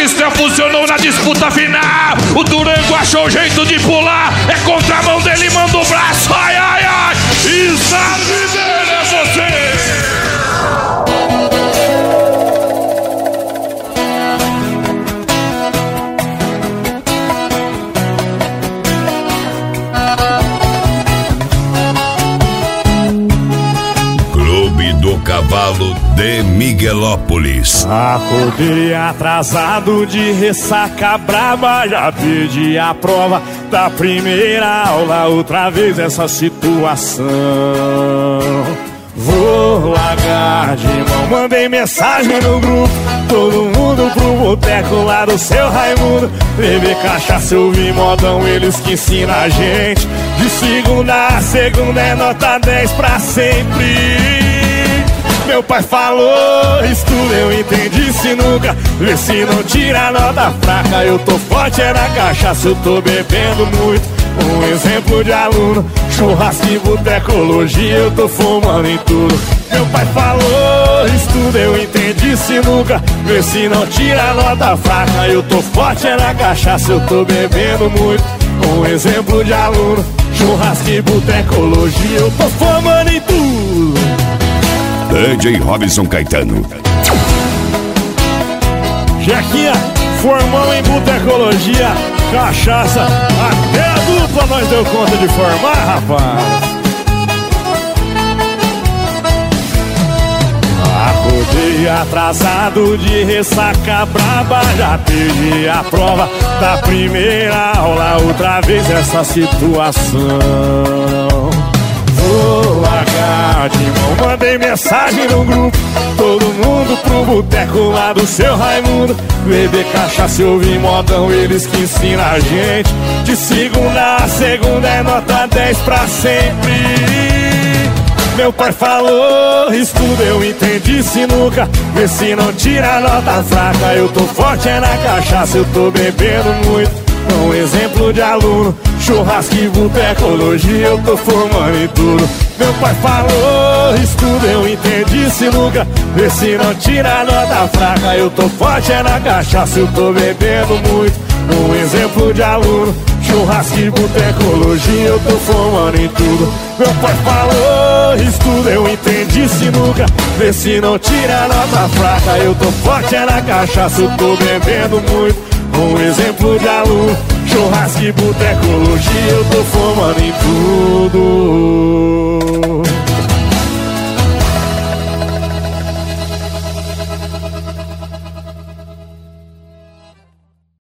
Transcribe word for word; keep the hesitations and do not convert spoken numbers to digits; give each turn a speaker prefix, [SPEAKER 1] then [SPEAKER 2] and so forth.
[SPEAKER 1] sistema funcionou na disputa final. O Durango achou o jeito de pular. É contramão dele, manda o braço. Ai, ai, ai. Está vivendo, é você.
[SPEAKER 2] Do Cavalo de Miguelópolis.
[SPEAKER 3] Acordei atrasado de ressaca braba, já perdi a prova da primeira aula, outra vez essa situação. Vou largar de mão, mandei mensagem no grupo, todo mundo pro boteco lá do seu Raimundo. Beber cachaça, eu vi modão, eles que ensinam a gente. De segunda a segunda é nota dez pra sempre. Meu pai falou, estuda, eu entendi sinuca. Vê se não tira a nota fraca. Eu tô forte, é na cachaça, eu tô bebendo muito. Um exemplo de aluno, churrasco e botecologia, eu tô fumando em tudo. Meu pai falou, estuda, eu entendi sinuca. Vê se não tira a nota fraca. Eu tô forte, é na cachaça, eu tô bebendo muito. Um exemplo de aluno, churrasco e botecologia, eu tô fumando em tudo.
[SPEAKER 2] D J Robson Caetano.
[SPEAKER 3] Jequinha, formão em botecologia, cachaça, até a dupla nós deu conta de formar, rapaz. Acordei atrasado de ressaca braba, já perdi a prova da primeira aula, outra vez essa situação. Vou largar de mão, mandei mensagem no grupo, todo mundo pro boteco lá do seu Raimundo. Beber cachaça, eu vi modão, eles que ensinam a gente. De segunda a segunda é nota dez pra sempre. Meu pai falou, estuda, eu entendi sinuca. Vê se não tira a nota fraca. Eu tô forte, é na cachaça, eu tô bebendo muito. Um exemplo de aluno, churrasco e botecologia, eu tô fumando em tudo. Meu pai falou, estuda, eu entendi sinuca. Vê se não tira a nota fraca. Eu tô forte, é na cachaça, eu tô bebendo muito. Um exemplo de aluno, churrasco e botecologia, eu tô fumando em tudo. Meu pai falou, estuda, eu entendi sinuca. Vê se não tira a nota fraca. Eu tô forte, é na cachaça, eu tô bebendo muito. Um exemplo de aluno, churrasco e botecologia, eu tô fumando em tudo.